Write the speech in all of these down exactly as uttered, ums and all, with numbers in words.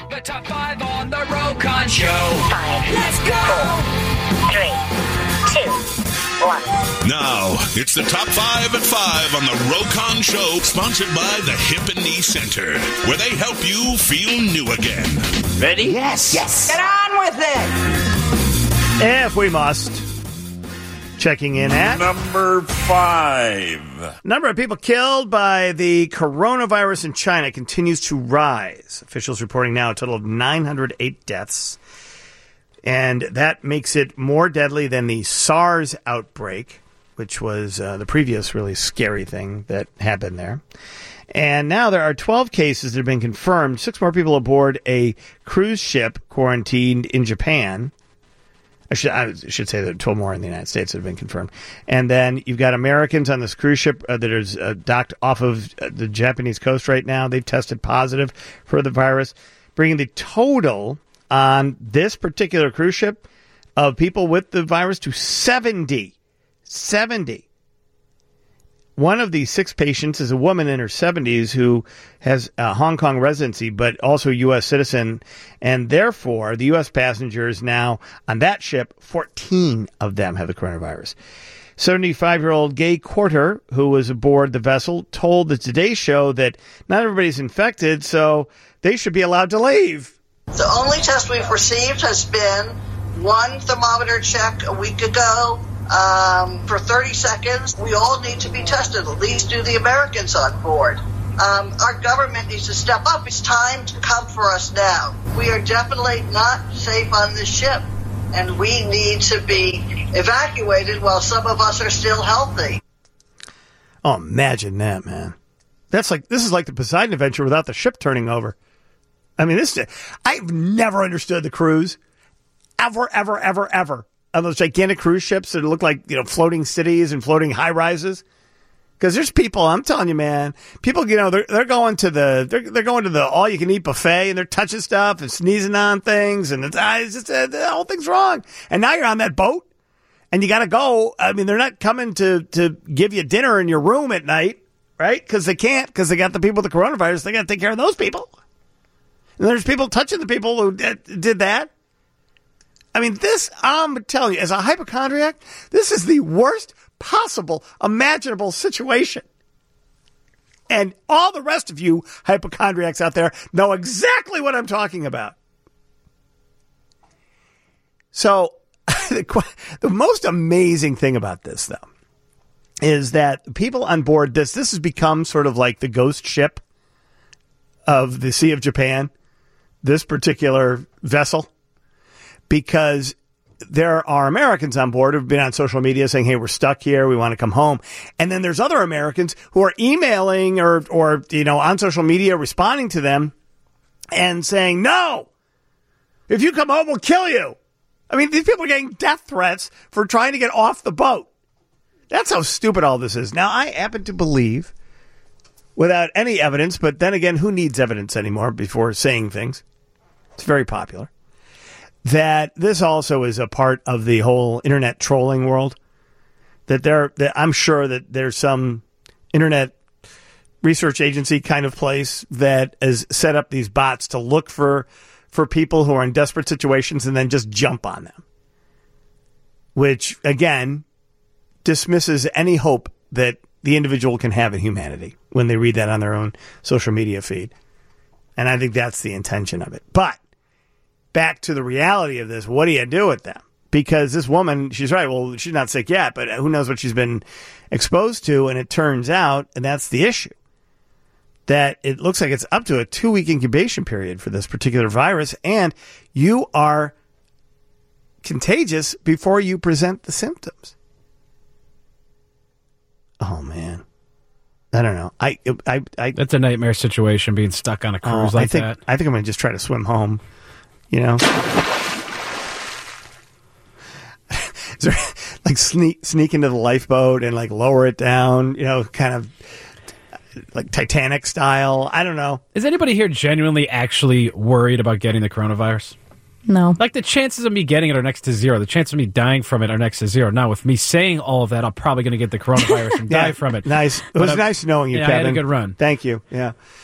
The top five on the Rokon Show. Five. Let's go. Four, three, two, one. Now, it's the top five at five on the Rokon Show, sponsored by the Hip and Knee Center, where they help you feel new again. Ready? Yes. Yes. Get on with it. If we must. Checking in at number five. Number of people killed by the coronavirus in China continues to rise. Officials reporting now a total of nine hundred eight deaths. And that makes it more deadly than the SARS outbreak, which was uh, the previous really scary thing that happened there. And now there are twelve cases that have been confirmed. Six more people aboard a cruise ship quarantined in Japan. I should, I should say there are twelve more in the United States that have been confirmed. And then you've got Americans on this cruise ship uh, that is uh, docked off of uh, the Japanese coast right now. They've tested positive for the virus, bringing the total on this particular cruise ship of people with the virus to seventy. seventy. One of these six patients is a woman in her seventies who has a Hong Kong residency, but also a U S citizen. And therefore, the U S passengers now on that ship, fourteen of them have the coronavirus. seventy-five-year-old Gay Quarter, who was aboard the vessel, told the Today Show that not everybody's infected, so they should be allowed to leave. The only test we've received has been one thermometer check a week ago. Um, for thirty seconds, we all need to be tested. At least do the Americans on board. Um, our government needs to step up. It's time to come for us now. We are definitely not safe on this ship, and we need to be evacuated while some of us are still healthy. Oh, imagine that, man. That's like this is like the Poseidon Adventure without the ship turning over. I mean, this I've never understood the cruise, ever, ever, ever, ever. On those gigantic cruise ships that look like, you know, floating cities and floating high rises. Because there's people, I'm telling you, man, people, you know, they're they're going to the they're they're going to the all you can eat buffet and they're touching stuff and sneezing on things and it's, uh, it's just uh, the whole thing's wrong. And now you're on that boat and you got to go. I mean, they're not coming to to give you dinner in your room at night, right? Because they can't, because they got the people with the coronavirus. They got to take care of those people. And there's people touching the people who did, did that. I mean, this, I'm telling you, as a hypochondriac, this is the worst possible imaginable situation. And all the rest of you hypochondriacs out there know exactly what I'm talking about. So, the, the most amazing thing about this, though, is that people on board this, this has become sort of like the ghost ship of the Sea of Japan, this particular vessel. Because there are Americans on board who've been on social media saying, hey, we're stuck here. We want to come home. And then there's other Americans who are emailing or, or, you know, on social media responding to them and saying, no, if you come home, we'll kill you. I mean, these people are getting death threats for trying to get off the boat. That's how stupid all this is. Now, I happen to believe, without any evidence, but then again, who needs evidence anymore before saying things? It's very popular. That this also is a part of the whole internet trolling world. That there, that I'm sure that there's some internet research agency kind of place that has set up these bots to look for for people who are in desperate situations and then just jump on them. Which, again, dismisses any hope that the individual can have in humanity when they read that on their own social media feed. And I think that's the intention of it. But back to the reality of this, what do you do with them? Because this woman, she's right, well, she's not sick yet, but who knows what she's been exposed to, and it turns out, and that's the issue, that it looks like it's up to a two-week incubation period for this particular virus, and you are contagious before you present the symptoms. Oh, man. I don't know. I, I, I, That's a nightmare situation, being stuck on a cruise oh, like I think, that. I think I'm going to just try to swim home. You know, is there, like sneak sneak into the lifeboat and like lower it down, you know, kind of like Titanic style. I don't know. Is anybody here genuinely actually worried about getting the coronavirus? No. Like the chances of me getting it are next to zero. The chances of me dying from it are next to zero. Now, with me saying all of that, I'm probably going to get the coronavirus and yeah, die from it. Nice. It but was I'm, nice knowing you, yeah, Kevin. I had a good run. Thank you. Yeah.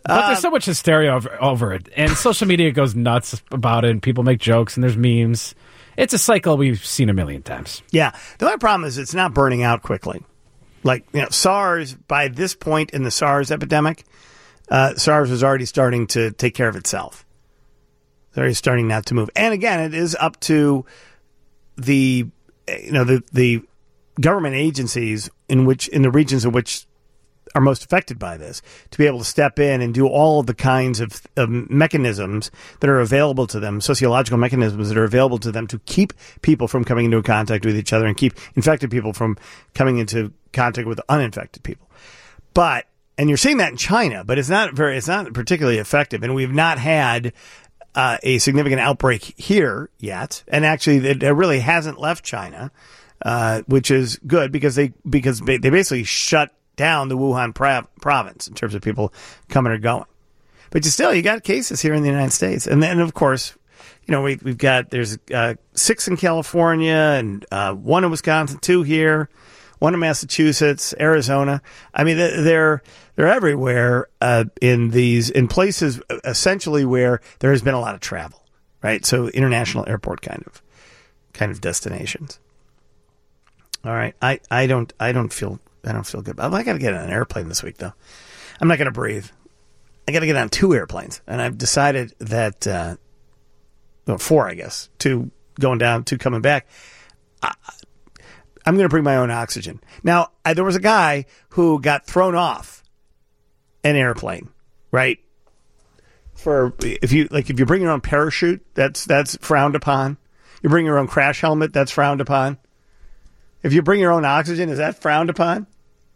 But there's so much hysteria over, over it, and social media goes nuts about it, and people make jokes, and there's memes. It's a cycle we've seen a million times. Yeah. The only problem is it's not burning out quickly. Like, you know, SARS, by this point in the SARS epidemic, uh, SARS was already starting to take care of itself. It's already starting not to move. And again, it is up to the, you know, the, the government agencies in which, in the regions in which are most affected by this, to be able to step in and do all of the kinds of, of mechanisms that are available to them, sociological mechanisms that are available to them to keep people from coming into contact with each other and keep infected people from coming into contact with uninfected people. But, and you're seeing that in China, but it's not very, it's not particularly effective. And we've not had uh, a significant outbreak here yet. And actually, it, it really hasn't left China, uh, which is good because they, because they basically shut down the Wuhan prov- province in terms of people coming or going. But you still, you got cases here in the United States. And then, of course, you know, we, we've got, there's uh, six in California and uh, one in Wisconsin, two here, one in Massachusetts, Arizona. I mean, they're, they're everywhere uh, in these, in places essentially where there has been a lot of travel, right? So international airport kind of, kind of destinations. All right. I, I don't, I don't feel I don't feel good. I got to get on an airplane this week, though. I'm not going to breathe. I got to get on two airplanes. And I've decided that, uh, well, four, I guess, two going down, two coming back. I, I'm going to bring my own oxygen. Now, I, there was a guy who got thrown off an airplane, right? For if you like, if you bring your own parachute, that's that's frowned upon. You bring your own crash helmet, that's frowned upon. If you bring your own oxygen, is that frowned upon?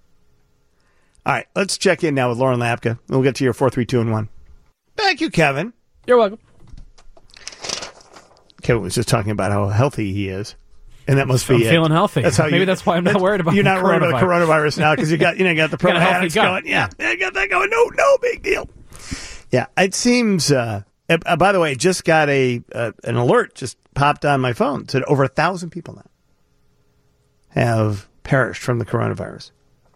All right, let's check in now with Lauren Lapka. We'll get to your four, three, two, and one. Thank you, Kevin. You're welcome. Kevin was just talking about how healthy he is, and that must be I'm it. feeling healthy. That's how Maybe you, that's why I'm not worried about. You're not worried about the coronavirus. coronavirus now because you got you know you got the Got a healthy probiotics gut. going. Yeah, yeah, you got that going. No, no big deal. Yeah, it seems. Uh, uh, by the way, just got a uh, an alert just popped on my phone. It said over a thousand people now have perished from the coronavirus.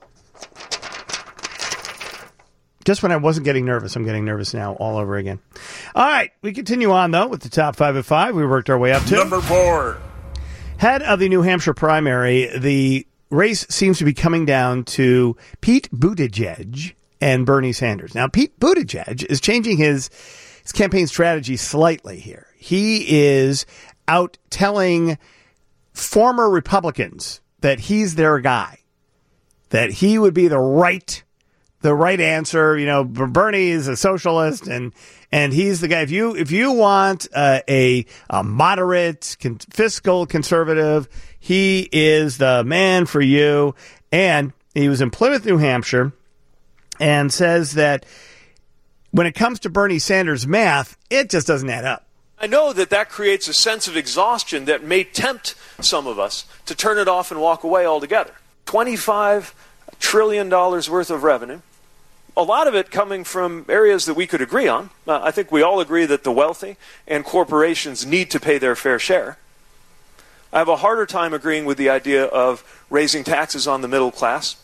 Just when I wasn't getting nervous, I'm getting nervous now all over again. All right, we continue on, though, with the top five at five. We worked our way up to number four. Head of the New Hampshire primary, the race seems to be coming down to Pete Buttigieg and Bernie Sanders. Now, Pete Buttigieg is changing his, his campaign strategy slightly here. He is out telling former Republicans that he's their guy, that he would be the right the right answer. You know, Bernie is a socialist, and and he's the guy. If you if you want uh, a a moderate con- fiscal conservative, he is the man for you. And he was in Plymouth, New Hampshire, and says that when it comes to Bernie Sanders' math, it just doesn't add up. I know that that creates a sense of exhaustion that may tempt some of us to turn it off and walk away altogether. twenty-five trillion dollars worth of revenue, a lot of it coming from areas that we could agree on. Uh, I think we all agree that the wealthy and corporations need to pay their fair share. I have a harder time agreeing with the idea of raising taxes on the middle class.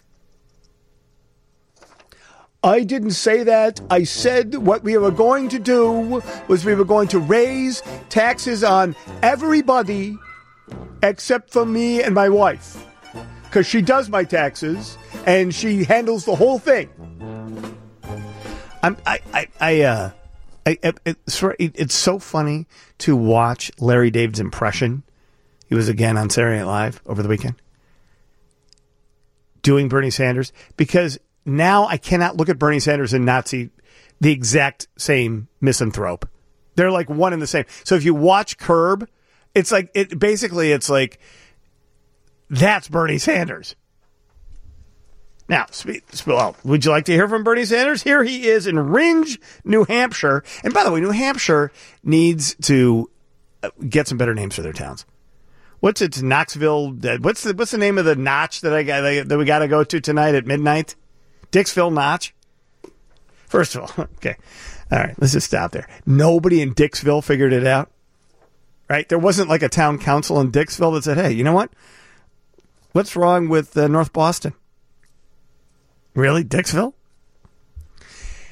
I didn't say that. I said what we were going to do was we were going to raise taxes on everybody except for me and my wife, because she does my taxes and she handles the whole thing. I'm, I, I, I, uh, I, I it's, it's so funny to watch Larry David's impression. He was again on Saturday Night Live over the weekend doing Bernie Sanders, because now I cannot look at Bernie Sanders and not see the exact same misanthrope. They're like one and the same. So if you watch Curb, it's like, it basically, it's like, that's Bernie Sanders. Now, well, would you like to hear from Bernie Sanders? Here he is in Ringe, New Hampshire. And by the way, New Hampshire needs to get some better names for their towns. What's it? Knoxville? What's the what's the name of the notch that I got that we got to go to tonight at midnight? Dixville Notch. First of all, okay, all right, let's just stop there. Nobody in Dixville figured it out, right? There wasn't like a town council in Dixville that said, "Hey, you know what? What's wrong with uh, North Boston?" Really, Dixville?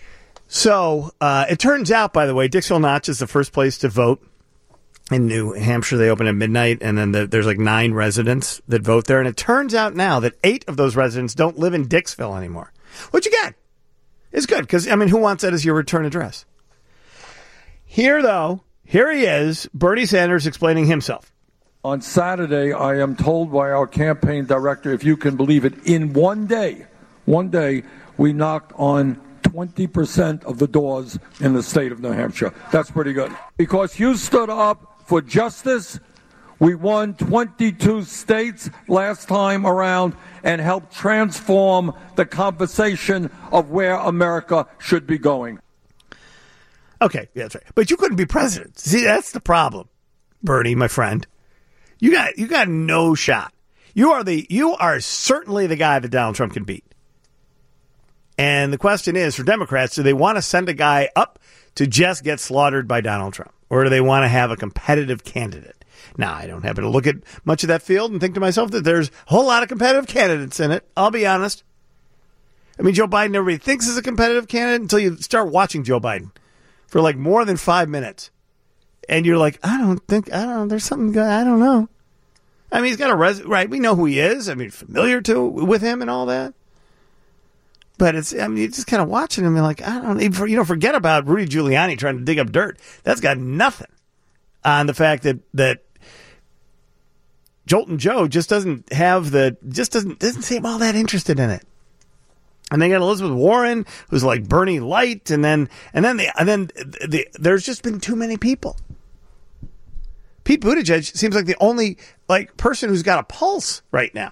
So uh, it turns out, by the way, Dixville Notch is the first place to vote in New Hampshire. They open at midnight, and then the, there's like nine residents that vote there. And it turns out now that eight of those residents don't live in Dixville anymore, which again is good because, I mean, who wants that as your return address? Here, though, here he is, Bernie Sanders explaining himself. On Saturday, I am told by our campaign director, if you can believe it, in one day, one day, we knocked on twenty percent of the doors in the state of New Hampshire. That's pretty good. Because you stood up for justice, we won twenty-two states last time around and helped transform the conversation of where America should be going. Okay, yeah, that's right. But you couldn't be president. See, that's the problem, Bernie, my friend. You got you got no shot. You are the you are certainly the guy that Donald Trump can beat. And the question is, for Democrats, do they want to send a guy up to just get slaughtered by Donald Trump? Or do they want to have a competitive candidate? Now, I don't happen to look at much of that field and think to myself that there's a whole lot of competitive candidates in it. I'll be honest. I mean, Joe Biden, everybody thinks is a competitive candidate until you start watching Joe Biden for like more than five minutes. And you're like, I don't think, I don't know, there's something good, I don't know. I mean, he's got a res, right? We know who he is. I mean, familiar to with him and all that. But it's, I mean, you're just kind of watching him and like, I don't know, you know, forget about Rudy Giuliani trying to dig up dirt. That's got nothing on the fact that, that Jolton Joe just doesn't have the, just doesn't, doesn't seem all that interested in it. And they got Elizabeth Warren, who's like Bernie Light, and then, and then the, and then the, the, there's just been too many people. Pete Buttigieg seems like the only like person who's got a pulse right now.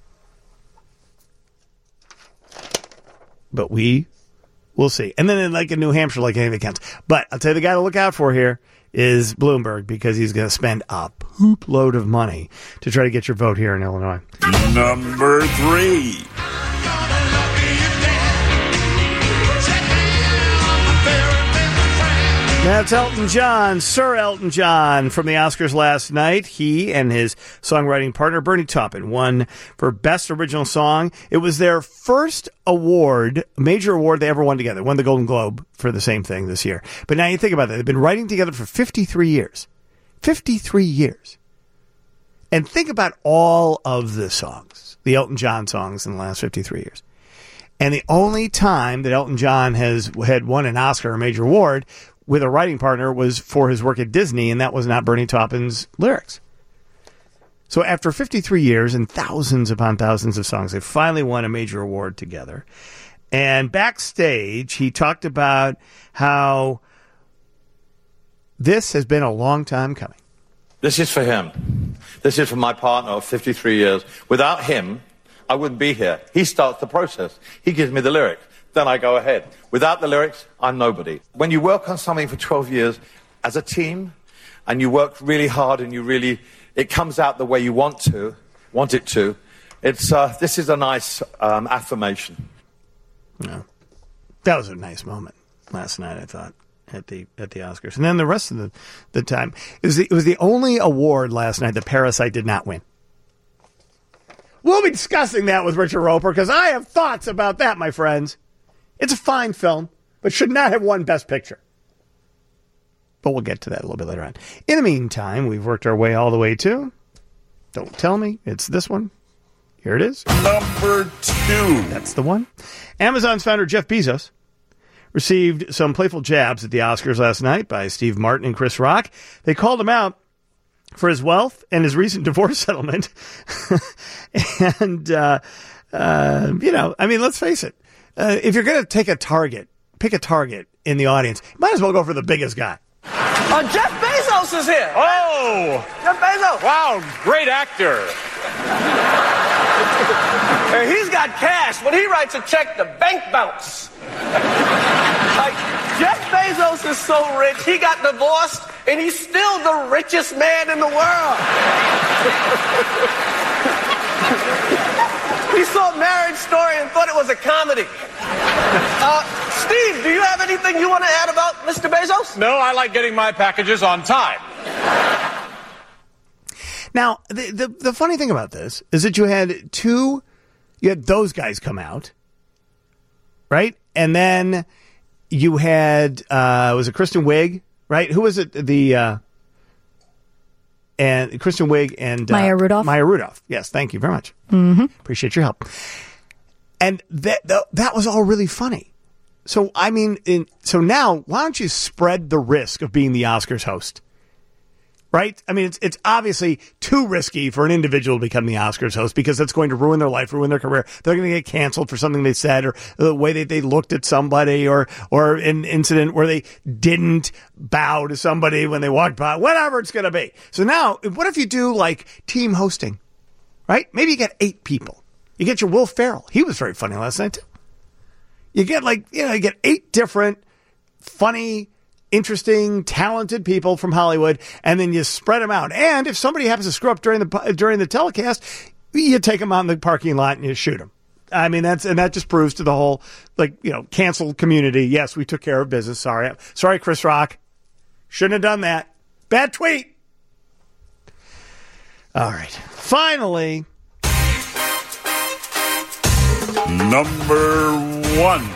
But we will see. And then in like in New Hampshire, like anything counts. But I'll tell you the guy to look out for here is Bloomberg, because he's going to spend a poop load of money to try to get your vote here in Illinois. Number three. That's Elton John, Sir Elton John from the Oscars last night. He and his songwriting partner, Bernie Taupin, won for Best Original Song. It was their first award, major award they ever won together. Won the Golden Globe for the same thing this year. But now you think about that. They've been writing together for fifty-three years. fifty-three years. And think about all of the songs, the Elton John songs in the last fifty-three years. And the only time that Elton John has had won an Oscar or a major award with a writing partner was for his work at Disney, and that was not Bernie Taupin's lyrics. So after fifty-three years and thousands upon thousands of songs, they finally won a major award together. And backstage, he talked about how this has been a long time coming. This is for him. This is for my partner of fifty-three years. Without him, I wouldn't be here. He starts the process. He gives me the lyrics. Then I go ahead. Without the lyrics, I'm nobody. When you work on something for twelve years as a team, and you work really hard, and you really, it comes out the way you want to, want it to, it's, uh, this is a nice um, affirmation. Yeah. That was a nice moment last night, I thought, at the at the Oscars. And then the rest of the, the time, it was the, it was the only award last night that Parasite did not win. We'll be discussing that with Richard Roper, because I have thoughts about that, my friends. It's a fine film, but should not have won Best Picture. But we'll get to that a little bit later on. In the meantime, we've worked our way all the way to, don't tell me, it's this one. Here it is. Number two. That's the one. Amazon's founder, Jeff Bezos, received some playful jabs at the Oscars last night by Steve Martin and Chris Rock. They called him out for his wealth and his recent divorce settlement. and, uh, uh, you know, I mean, let's face it. Uh, if you're going to take a target, pick a target in the audience, you might as well go for the biggest guy. Uh, Jeff Bezos is here. Oh! Jeff Bezos. Wow, great actor. And he's got cash. When he writes a check, the bank bounce. Like, Jeff Bezos is so rich, he got divorced, and he's still the richest man in the world. He saw Marriage Story and thought it was a comedy. Uh, Steve, do you have anything you want to add about Mister Bezos? No, I like getting my packages on time. Now, the, the the funny thing about this is that you had two, you had those guys come out, right? And then you had, uh, was it Kristen Wiig, right? Who was it? The, uh, and Kristen Wiig and uh, Maya Rudolph. Maya Rudolph. Yes, thank you very much. Mm-hmm. Appreciate your help. And that, that that was all really funny. So I mean, in, so now why don't you spread the risk of being the Oscars host? Right? I mean, it's it's obviously too risky for an individual to become the Oscars host because that's going to ruin their life, ruin their career. They're going to get canceled for something they said or the way they, they looked at somebody or or an incident where they didn't bow to somebody when they walked by, whatever it's going to be. So now, what if you do like team hosting, right? Maybe you get eight people. You get your Will Ferrell. He was very funny last night, too. You get like, you know, you get eight different funny, interesting, talented people from Hollywood, and then you spread them out. And if somebody happens to screw up during the during the telecast, you take them out in the parking lot and you shoot them. I mean, that's and that just proves to the whole, like, you know, canceled community. Yes, we took care of business. Sorry, sorry, Chris Rock, shouldn't have done that. Bad tweet. All right, finally, number one.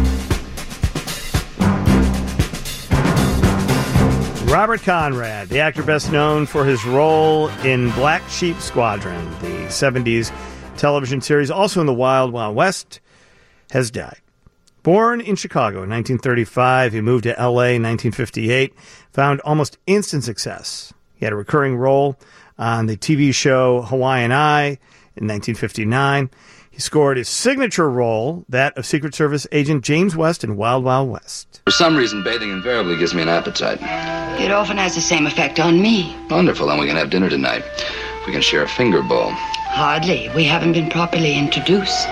Robert Conrad, the actor best known for his role in Black Sheep Squadron, the seventies television series, also in the Wild Wild West, has died. Born in Chicago in nineteen thirty-five, he moved to L A in nineteen fifty-eight, found almost instant success. He had a recurring role on the T V show Hawaiian Eye in nineteen fifty-nine. He scored his signature role, that of Secret Service agent James West in Wild Wild West. For some reason, bathing invariably gives me an appetite. It often has the same effect on me. Wonderful, then we can have dinner tonight. We can share a finger bowl. Hardly. We haven't been properly introduced.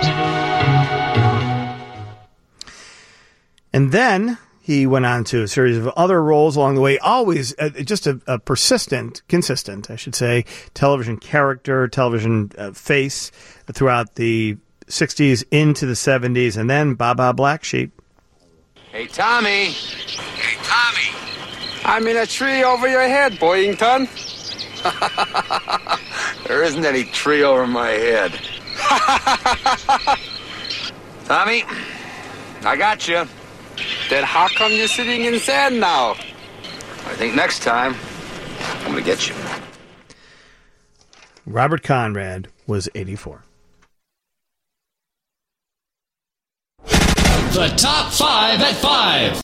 And then he went on to a series of other roles along the way, always uh, just a, a persistent, consistent, I should say, television character, television uh, face throughout the sixties into the seventies, and then Baba Black Sheep. Hey, Tommy. Hey, Tommy. I'm in a tree over your head, Boyington. There isn't any tree over my head. Tommy, I got you. Then how come you're sitting in sand now? I think next time, I'm going to get you. Robert Conrad was eighty-four. The top five at five.